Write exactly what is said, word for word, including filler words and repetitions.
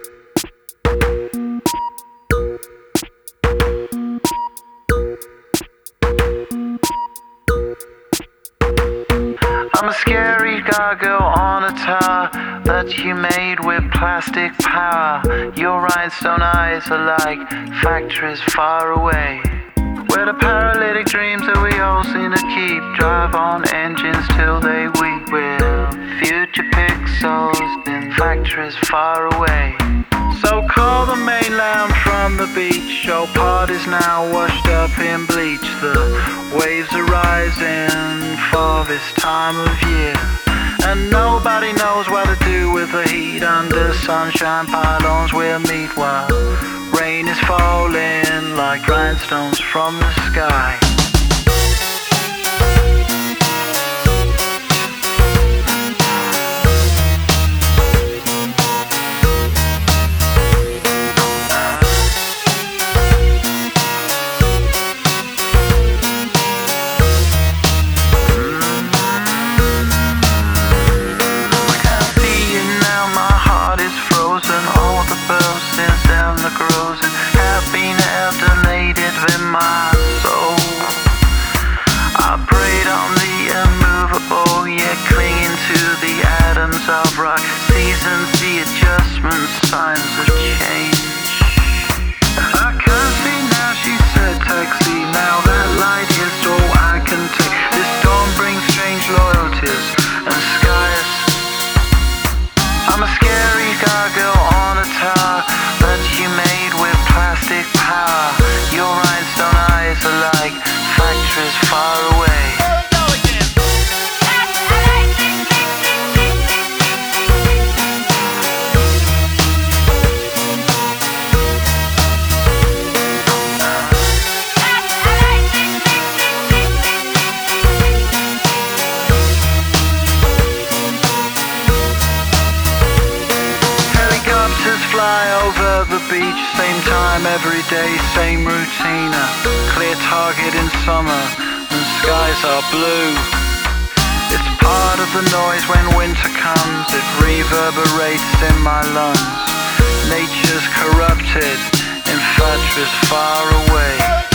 I'm a scary gargoyle on a tower that you made with plastic power. Your rhinestone eyes are like factories far away, where the paralytic dreams that we all seem to keep drive on engines till they weep. With future pixels in factories far away. So call the mainland from the beach. Your part is now washed up in bleach. The waves are rising for this time of year, and nobody knows what to do with the heat. Under sunshine pylons we'll meet while rain is falling like rhinestones from the sky. Of rock, seasons, the adjustments, signs of change. I can't see now, she said taxi. Now that light is all I can take. This storm brings strange loyalties and skies. I'm a scary gargoyle on a tower that you made with plastic power. Your rhinestone eyes are like factories far away. Fly over the beach, same time every day, same routine. A clear target in summer and skies are blue. It's part of the noise when winter comes. It reverberates in my lungs. Nature's corrupted in factories far away.